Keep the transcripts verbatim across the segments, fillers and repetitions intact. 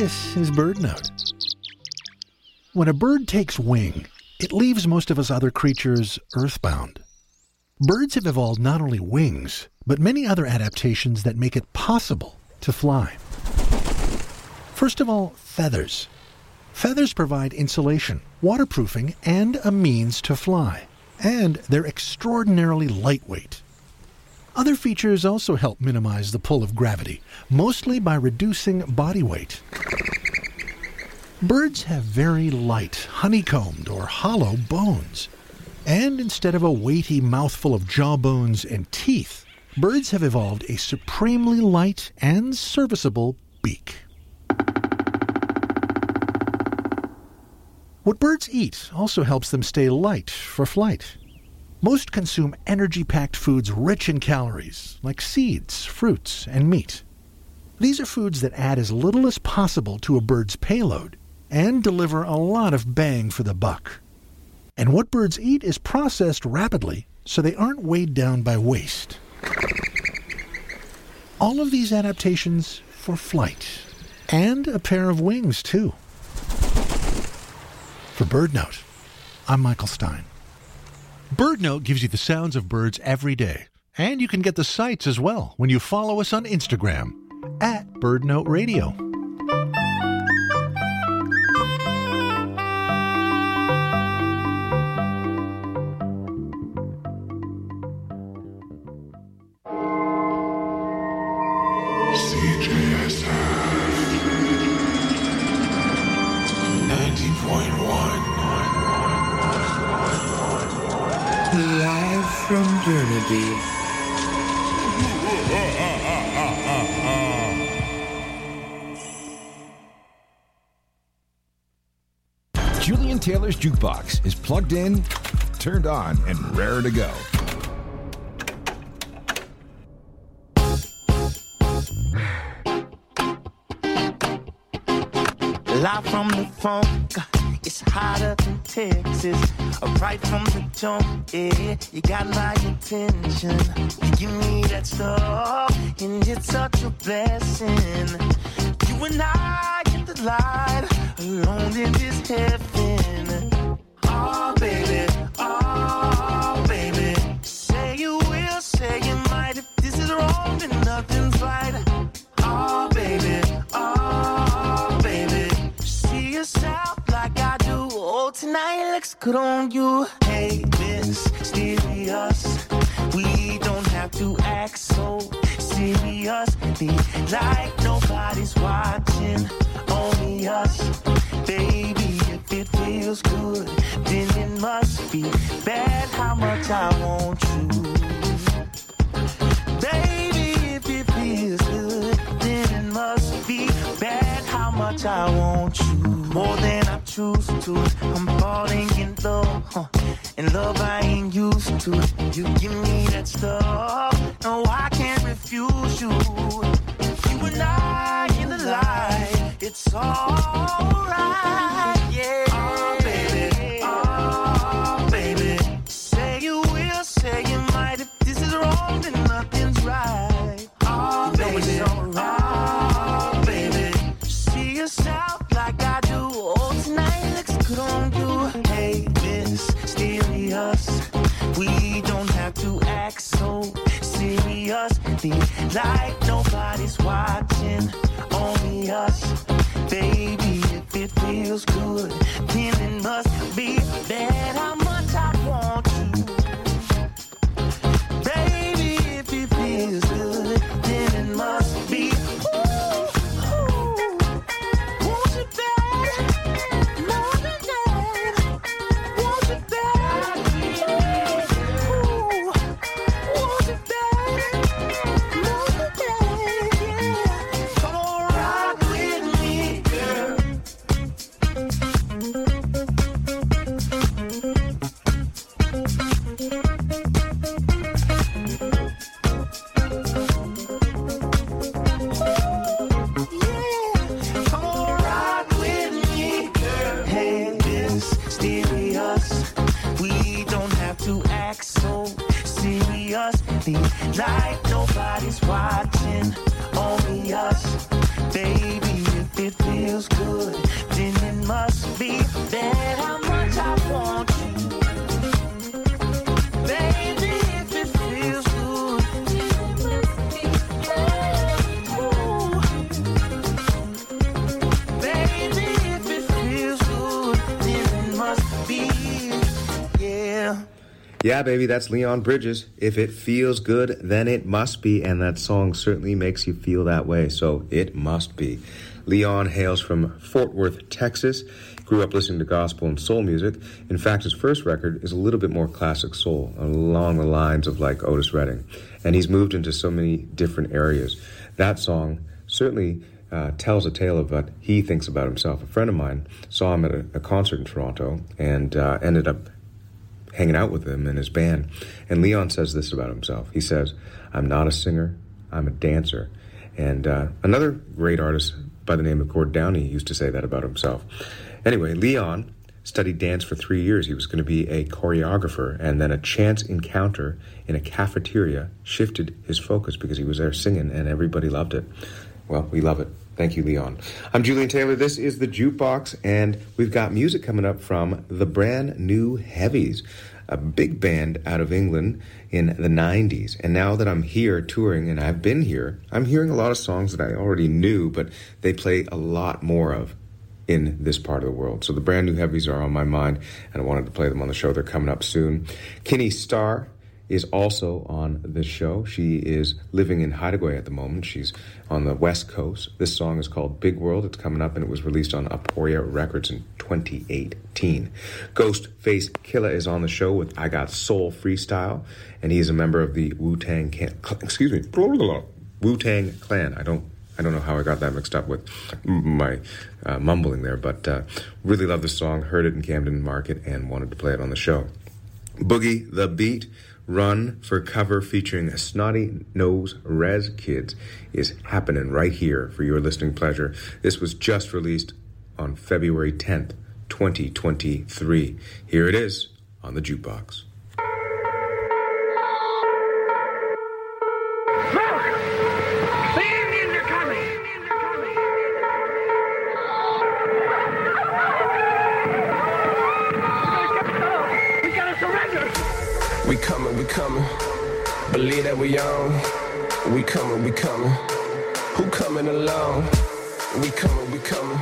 This is BirdNote. When a bird takes wing, it leaves most of us other creatures earthbound. Birds have evolved not only wings, but many other adaptations that make it possible to fly. First of all, feathers. Feathers provide insulation, waterproofing, and a means to fly. And they're extraordinarily lightweight. Other features also help minimize the pull of gravity, mostly by reducing body weight. Birds have very light, honeycombed or hollow bones. And instead of a weighty mouthful of jawbones and teeth, birds have evolved a supremely light and serviceable beak. What birds eat also helps them stay light for flight. Most consume energy-packed foods rich in calories, like seeds, fruits, and meat. These are foods that add as little as possible to a bird's payload and deliver a lot of bang for the buck. And what birds eat is processed rapidly, so they aren't weighed down by waste. All of these adaptations for flight, and a pair of wings, too. For BirdNote, I'm Michael Stein. BirdNote gives you the sounds of birds every day. And you can get the sights as well when you follow us on Instagram, at BirdNote Radio. Live from Burnaby. Julian Taylor's Jukebox is plugged in, turned on, and raring to go. Live from the funk, it's hotter than Texas. Right from the jump, yeah, you got my attention. You give me that stuff, and it's such a blessing. You and I in the light, alone in this heaven. Oh, baby, oh, baby. Say you will, say you might. If this is wrong, then nothing's right. Oh, baby, oh, baby. See yourself like I do. Oh, tonight looks good on you. Hey, mysterious. We don't have to act so seriously, like nobody's watching, only us. Baby, if it feels good, then it must be bad how much I want you. Baby, if it feels good, then it must be bad how much I want you. More than I choose to, I'm falling in love, huh? And love I ain't used to. You give me that stuff, no I can't refuse you. You and I in the light, it's alright, yeah. Oh baby, oh baby. Say you will, say you might. If this is wrong, then nothing's right. Oh you baby, it's alright. Oh baby, see yourself like I do. Oh, tonight looks good on you. Hey, mysterious. We don't have to act so seriously, like nobody's watching, only us. Baby, if it feels good, then it must be bad how much I want you. Baby, if it feels good, then it must be. Like nobody's watching, only us. Baby, if it feels Yeah, baby, that's Leon Bridges. If it feels good, then it must be, and that song certainly makes you feel that way, so it must be. Leon hails from Fort Worth, Texas. Grew up listening to gospel and soul music. In fact, his first record is a little bit more classic soul, along the lines of like Otis Redding. And he's moved into so many different areas. That song certainly uh, tells a tale of what he thinks about himself. A friend of mine saw him at a, a concert in Toronto and uh, ended up hanging out with him and his band. And Leon says this about himself. He says, "I'm not a singer, I'm a dancer." And uh, another great artist by the name of Gord Downie used to say that about himself. Anyway, Leon studied dance for three years. He was going to be a choreographer, and then a chance encounter in a cafeteria shifted his focus because he was there singing and everybody loved it. Well, we love it. Thank you, Leon. I'm Julian Taylor. This is The Jukebox, and we've got music coming up from the brand new Heavies, a big band out of England in the nineties. And now that I'm here touring, and I've been here, I'm hearing a lot of songs that I already knew, but they play a lot more of in this part of the world. So the brand new Heavies are on my mind, and I wanted to play them on the show. They're coming up soon. Kinney Starr is also on this show. She is living in Hideaway at the moment. She's on the West Coast. This song is called Big World. It's coming up, and it was released on Aporia Records in twenty eighteen. Ghostface Killah is on the show with I Got Soul Freestyle, and he is a member of the Wu-Tang Can- excuse me, Wu-Tang Clan. I don't I don't know how I got that mixed up with my uh, mumbling there, but uh, really love this song, heard it in Camden Market, and wanted to play it on the show. Boogie the Beat, Run for Cover, featuring Snotty Nose Rez Kids, is happening right here for your listening pleasure. This was just released on February tenth, twenty twenty-three. Here it is on The Jukebox. We coming, we coming. Believe that we on. We coming, we coming. Who coming along? We coming, we coming.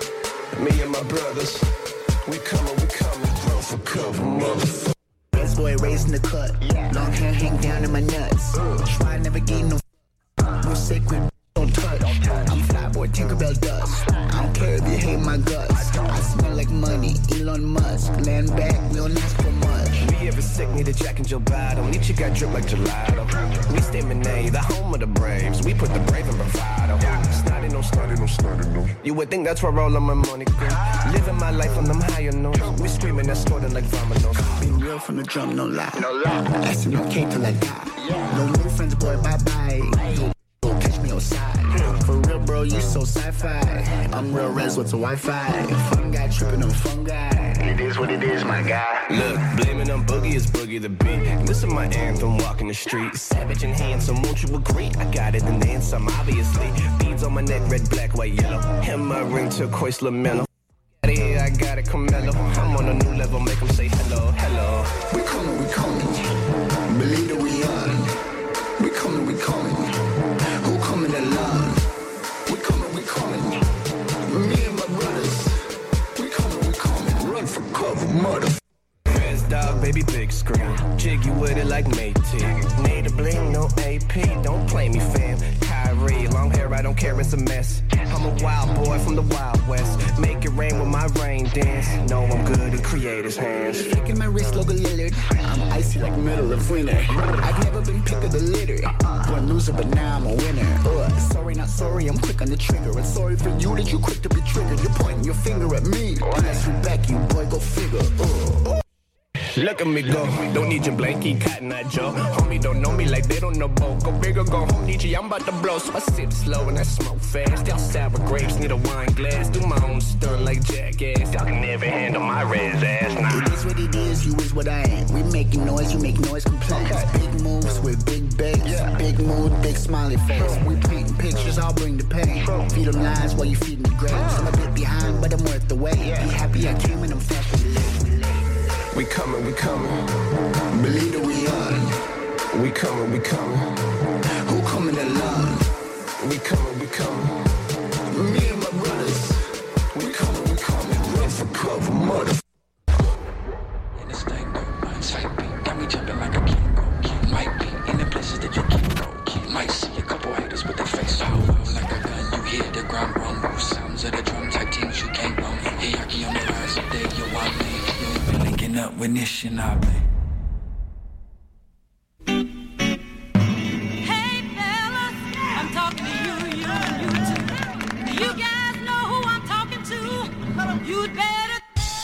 Me and my brothers. We coming, we coming. Run for cover, motherfucker. Best boy raised in the cut. Long hair hang down in my nuts. Try never gain no. We're sacred, don't touch. I'm flyboy, Tinkerbell dust. I don't care if you hate my guts. I smell like money, Elon Musk. Land back, we don't ask for much. We ever sick, need a Jack and Jill bottle. Need you got drip like gelato. We stay Monet, the home of the Braves. We put the brave in bravado. Snotty no, snotty no, snotty no. You would think that's where all of my money go. Living my life on them higher notes. We screaming and snorting like vominos. Been real from the drum, no lie. No lie. That's in okay till I die. No new friends, boy, bye bye. Go catch me outside. For real, bro, you so sci-fi. I'm real res, what's a Wi-Fi? Fun guy tripping on fun guy. It is what it is, my guy. Look, blaming on Boogie is Boogie the Beat. This is my anthem, walking the street. Savage and handsome, won't you agree? I got it and then some, obviously. Beads on my neck, red, black, white, yellow. And my ring turquoise lamelo. Yeah, I got it, Carmelo. I'm on a new level, make them say hello, hello. We coming, we coming. Believe that we on. We coming, we coming. Who coming along? We coming, we coming. Me and my brothers. We coming, we coming. Run for cover, mother. Res dog, baby, big screen. Jiggy with it like Métis. Need a bling, no A P. Don't play me, fam. Kyrie, long hair, I don't care, it's a mess. I'm a wild boy from the Wild West. Make it rain with my rain dance. Know I'm good in creators' hands. Flicking my wrist, logo Lillard. I'm icy like middle of winter. I've never been pick of the litter. One loser, but now I'm a winner. Uh, sorry, not sorry, I'm quick on the trigger. And sorry for you that you quick to be triggered. You're pointing your finger at me. Unless you back, you boy, go figure. Uh, uh. Look at me go, don't need your blankie, Cotton Eye Joe. Homie don't know me like they don't know Bo. Go big or go home, Nietzsche, I'm about to blow. So I sip slow and I smoke fast. Y'all sour grapes, need a wine glass. Do my own stunt like jackass. Y'all can never handle my red ass. Nah. It is what it is, you is what I am. We making noise, you make noise complaints. Okay. Big moves with big bass. Yeah. Big mood, big smiley face. We painting pictures, I'll bring the pain. Feed them lies while you feeding the grapes. I'm a bit behind, but I'm worth the wait. Yeah. Be happy I came and I'm fast with it. We coming, we coming. Believe that we on. We coming, we coming. Who coming along? We coming, we coming. Me and my brothers. We coming, we coming. Run for cover, mother. And this thing, no, man, it's like, got me waking up with Nishinabe. Hey fellas, I'm talking to you, you, you too. Do you guys know who I'm talking to? You'd better.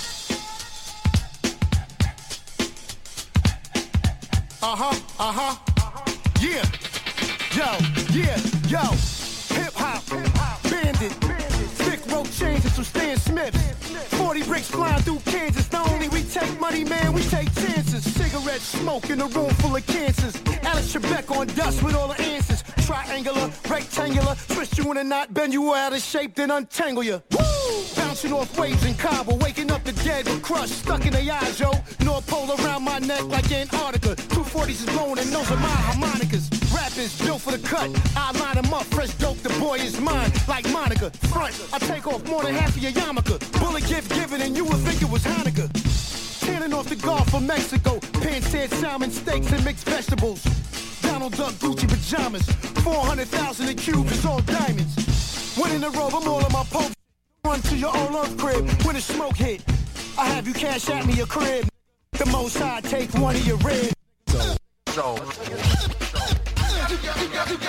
Uh-huh, uh-huh, yeah, yo, yeah, yo, hip-hop, bandit, thick rope chains and some Stan Smiths, forty bricks flying through Kansas. Not only we take money, man, we take chances. Cigarette smoke in a room full of cancers. Alex Trebek on dust with all the answers. Triangular, rectangular, twist you in a knot, bend you out of shape, then untangle you. Woo! Bouncing off waves in Cabo, waking up the dead with crush stuck in the eyes, yo. North Pole around my neck like Antarctica. two forties is blowing and those are my harmonicas. Rappers built for the cut, I line them up, fresh dope, the boy is mine. Like Monica, front, I take off more than half of your yarmulke. Bullet gift given and you would think it was Hanukkah. Tanning off the Gulf of Mexico, pan-seared salmon, steaks and mixed vegetables. Donald Duck Gucci pajamas, four hundred thousand in cubes, it's all diamonds. When in the robe, I'm all in my poke. Run to your old love crib when the smoke hit. I have you cash at me your crib. The most high take one of your ribs. So, so. You got, you got, you got it.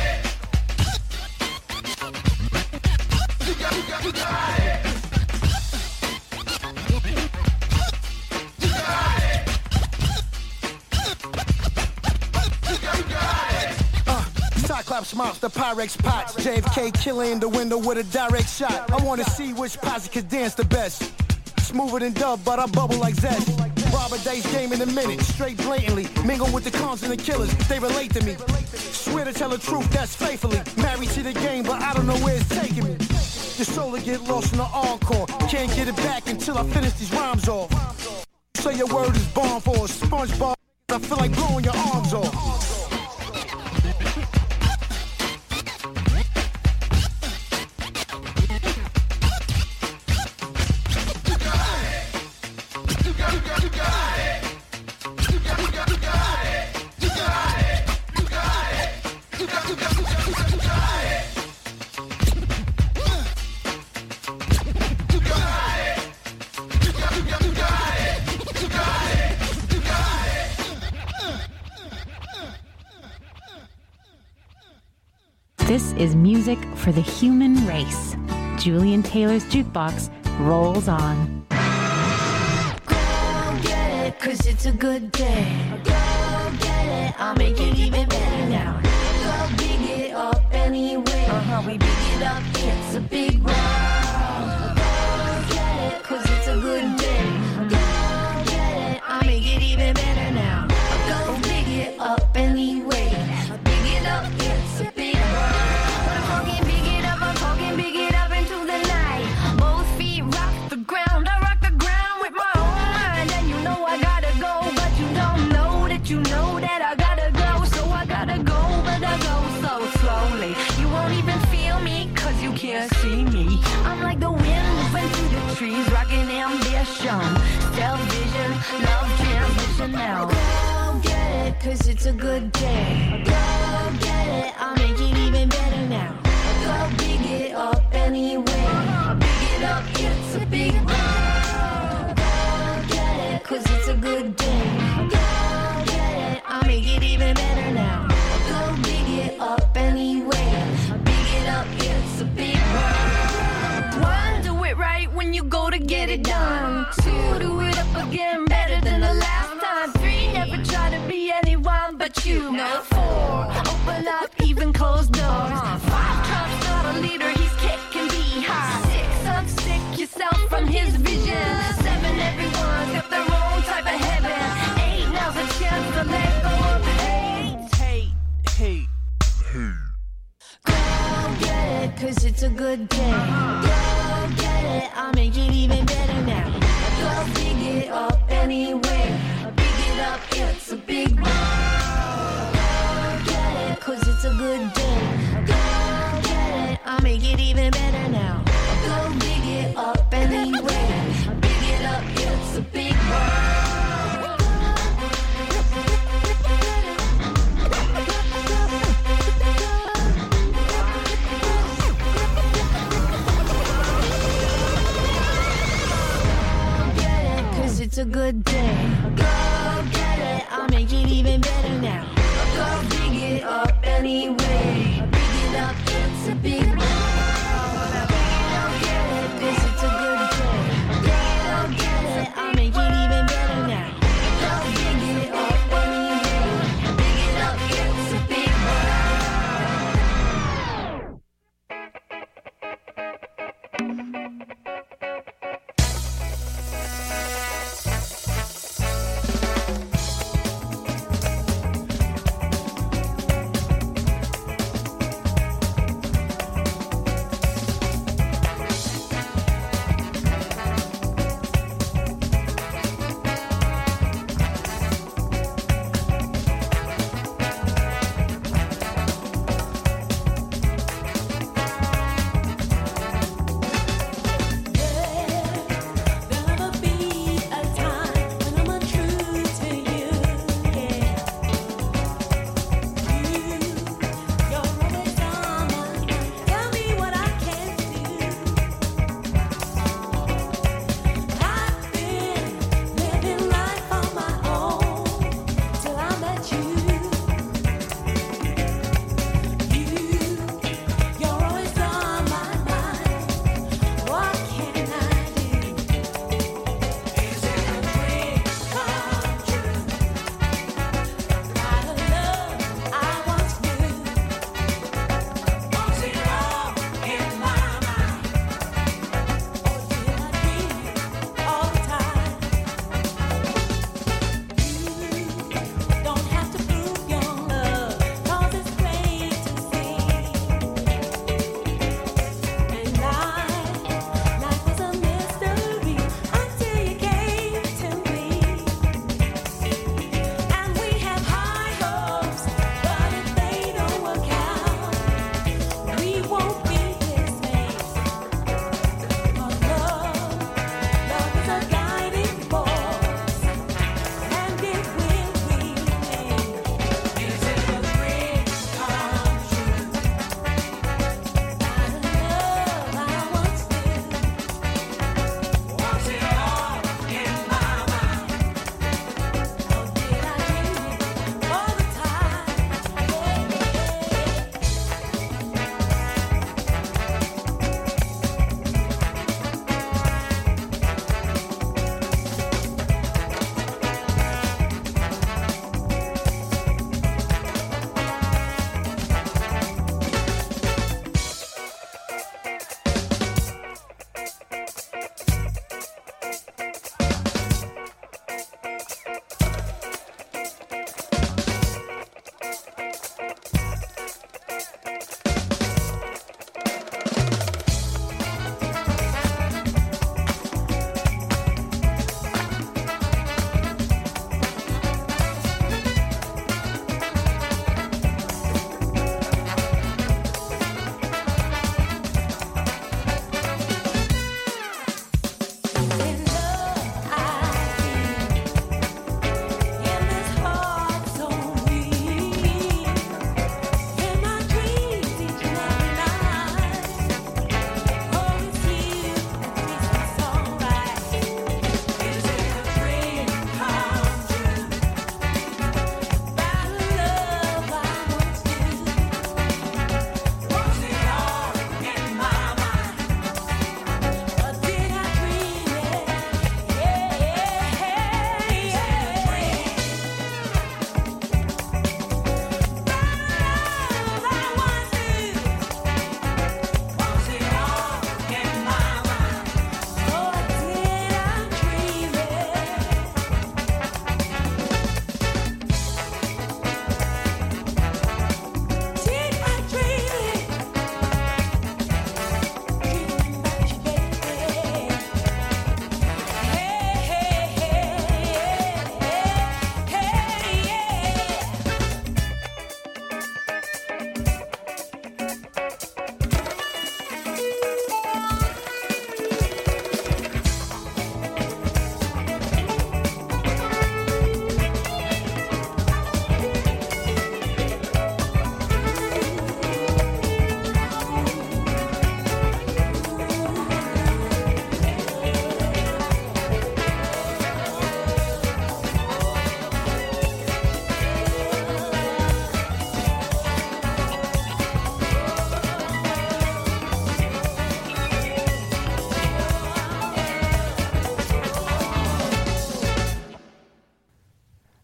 You got, you got, you got it. You got it. You got, you got it. Uh, Cyclops monster, Pyrex pots. J F K killer in the window with a direct shot. I wanna see which posse can dance the best. Smoother than Dove, but I bubble like zest. Rob a dice game in a minute, straight blatantly. Mingle with the cons and the killers, they relate to me. Swear to tell the truth, that's faithfully. Married to the game, but I don't know where it's taking me. Your soul will get lost in the encore. Can't get it back until I finish these rhymes off. Say your word is born for a SpongeBob. I feel like blowing your arms off. This is music for the human race. Julian Taylor's Jukebox rolls on. Go get it, cause it's a good day. Go get it, I'll make it even better now. Go big it up anyway. Uh-huh, we big it up, it's a big round. Go get it, cause it's a good day. Go get it, I'll make it even better now. Go big it up anyway. Big it up, it's a big round. You know that I gotta go, so I gotta go, but I go so slowly. You won't even feel me, cause you can't see me. I'm like the wind moving through the trees, rocking ambition. Self-vision, love transmission now. Go get it, cause it's a good day. Go get it, I'll make it even better now. Go big it up anyway. Big it up, it's a big round. Go get it, cause it's a good day. I'll make it even better now. Go big it up anyway. Big it up, it's a big world. One, do it right when you go to get it done. Two, do it up again better than the last time. Three, never try to be anyone but you. Four, open up even closed doors. Five, Trump's not a leader, he's kicking behind. Six, unstick yourself from his vision. Seven, everyone's got their own type of heaven. Eight, now's a chance to let go of hate. Hate, hate, hate. Go get it, cause it's a good day. Go get it, I'll make it even better now. Go big it up anyway. Big it up, it's a big round. Go get it, cause it's a good day. Go get it, I'll make it even better now. Go big it up anyway. Big it up, it's a big round. it's a good day. Go get it, I'll make it even better now. Go dig it up anyway. Dig it up, it's a big one. Go get it, this it's a good day. Go get it, I'll make it even better now. Go dig it up anyway. Dig it up, it's a big one.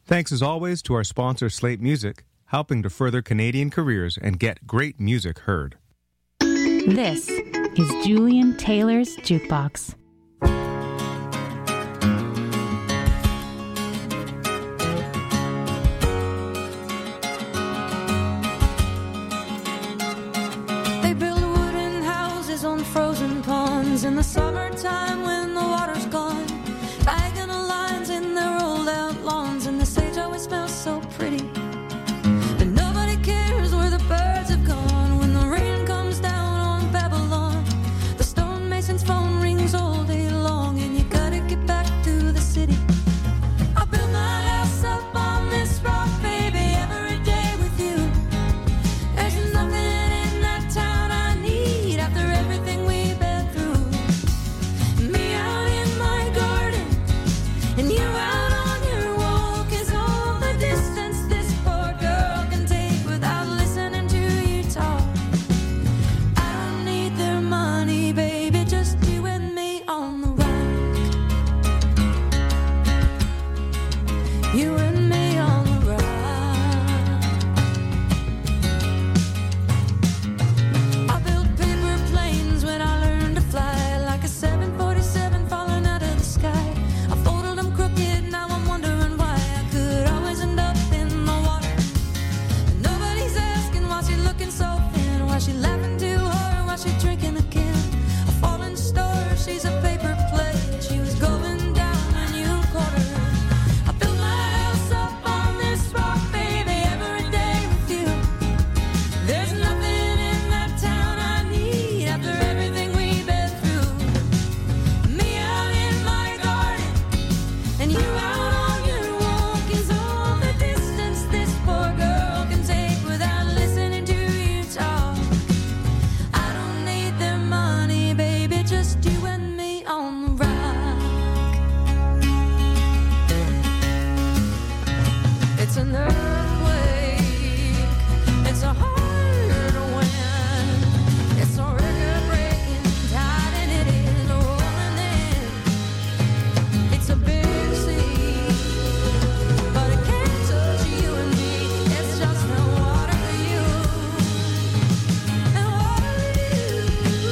Thanks as always to our sponsor Slate Music, helping to further Canadian careers and get great music heard. This is Julian Taylor's Jukebox. They build wooden houses on frozen ponds in the summertime when the water's gone. Diagonal lines in their rolled out lawns, and the sage always smells so pretty. But nobody cares where the birds have gone when the rain comes down on Babylon. The stonemason's phone rings all day long, and you gotta get back to the city. I built my house up on this rock, baby, every day with you. There's nothing in that town I need after everything we've been through. Me out in my garden, and you out on your walk is all the distance this poor girl can take without listening to you talk. I don't need their money, baby, just you and me on the rock. You and me on the rock. I built paper planes when I learned to fly, like a seven forty-seven falling out of the sky. I folded them crooked, now I'm wondering why I could always end up in the water. Nobody's asking why she looking so thin, why she laughing too hard, why she drinking again. A falling star, she's a paper plate. She was going down when you caught her. I built my house up on this rock, baby, every day with you. There's nothing in that town I need after everything we've been through. Me out in my garden, and you out on your walk is all the distance this poor girl can take without listening to you talk. I don't need their money, baby, just you and me on the rock. It's an earthquake, it's a hard wind, it's a record-breaking tide, and it is rolling in. It's a big sea, but it can't touch you and me. It's just no water for you and water for you.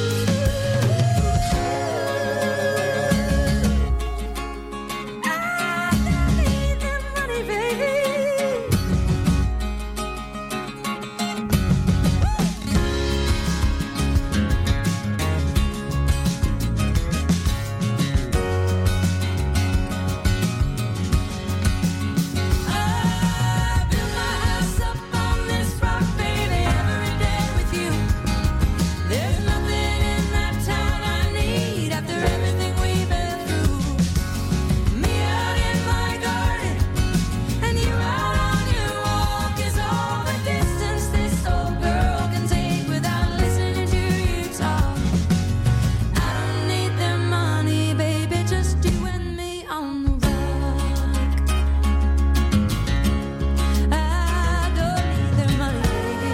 I don't need their money, baby. I built my house up on this rock, baby, every day with you. There's nothing in that town I need after everything we've been through. Me out in my garden, and you out on your walk is all the distance this old girl can take without listening to you talk. I don't need their money, baby, just you and me on the rock. I don't need their money, baby.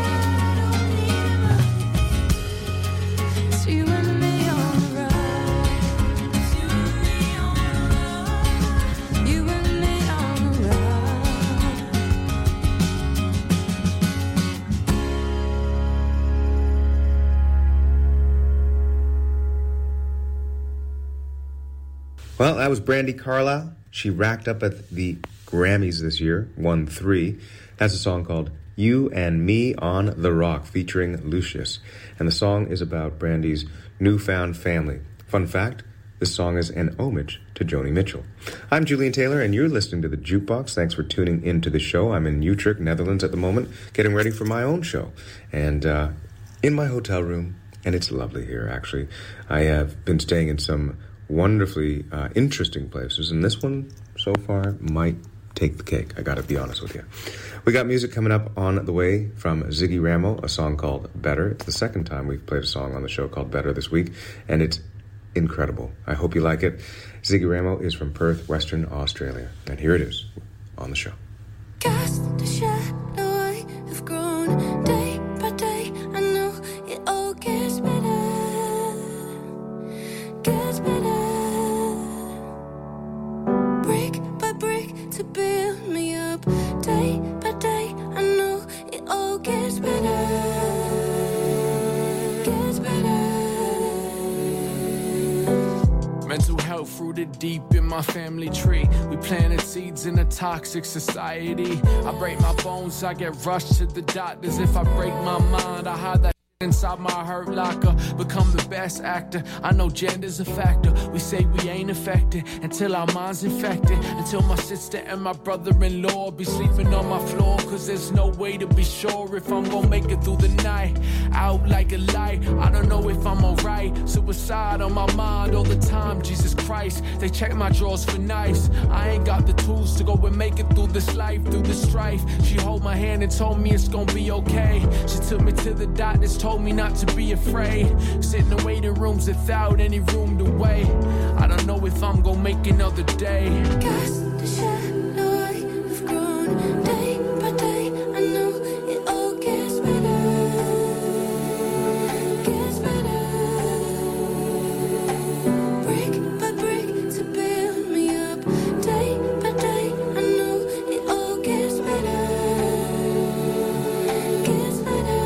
It's you and me on the rock. It's you and me on the rock. You and me on the rock. Well, that was Brandi Carlile. She racked up at the Grammys this year, won three. That's a song called You and Me on the Rock, featuring Lucius. And the song is about Brandi's newfound family. Fun fact, this song is an homage to Joni Mitchell. I'm Julian Taylor, and you're listening to The Jukebox. Thanks for tuning into the show. I'm in Utrecht, Netherlands at the moment, getting ready for my own show. And uh, in my hotel room, and it's lovely here, actually. I have been staying in some wonderfully uh, interesting places, and this one so far might take the cake. I gotta be honest with you. We got music coming up on the way from Ziggy Ramo, a song called Better. It's the second time we've played a song on the show called Better this week, and it's incredible. I hope you like it. Ziggy Ramo is from Perth, Western Australia, and here it is on the show. Cast a shadow I have grown day by day. I know it all gets better, gets better. Brick by brick to build me up. rooted deep in my family tree. We planted seeds in a toxic society. I break my bones, I get rushed to the doctors. If I break my mind, I hide that inside my hurt locker. Become the best actor. I know gender's a factor. We say we ain't affected until our mind's infected. Until my sister and my brother-in-law be sleeping on my floor. Cause there's no way to be sure if I'm gonna make it through the night. Out like a light, I don't know if I'm alright. Suicide on my mind all the time, Jesus Christ. They check my drawers for knives. I ain't got the tools to go and make it through this life, through the strife. She hold my hand and told me it's gonna be okay. She took me to the doctors, told me not to be afraid. Sit in the waiting rooms without any room to wait. I don't know if I'm gonna make another day. Cast the shadow I've grown day by day. I know it all gets better, gets better. Brick by brick to build me up. Day by day, I know it all gets better, gets better.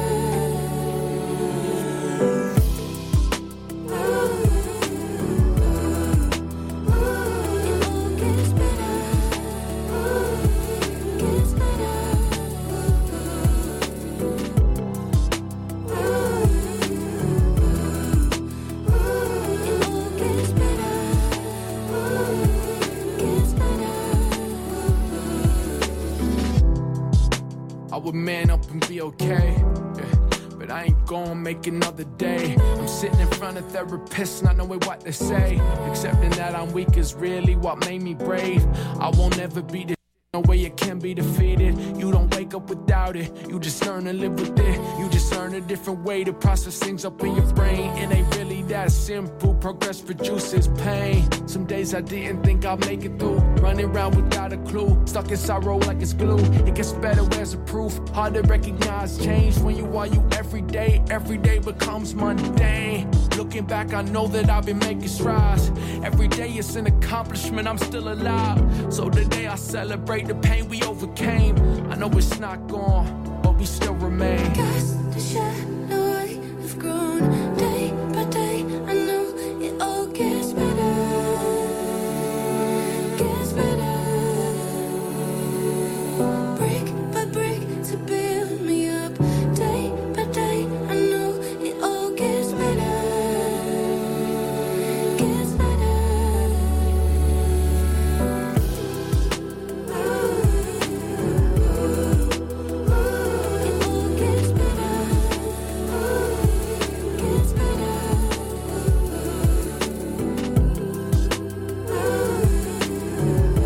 I would man up and be okay, yeah, but I ain't gonna make another day. I'm sitting in front of therapists, not knowing what to say. Accepting that I'm weak is really what made me brave. I won't ever be the no way it can be defeated. You don't wake up without it, you just learn to live with it. You just learn a different way to process things up in your brain. It ain't really that simple, progress produces pain. Some days I didn't think I'd make it through, running around without a clue, stuck in sorrow like it's glue. It gets better, where's the proof? Hard to recognize change when you are you every day. Every day becomes mundane. Looking back, I know that I've been making strides. Every day it's an accomplishment, I'm still alive. So today I celebrate the pain we overcame. I know it's not gone, but we still remain. Cast the shadow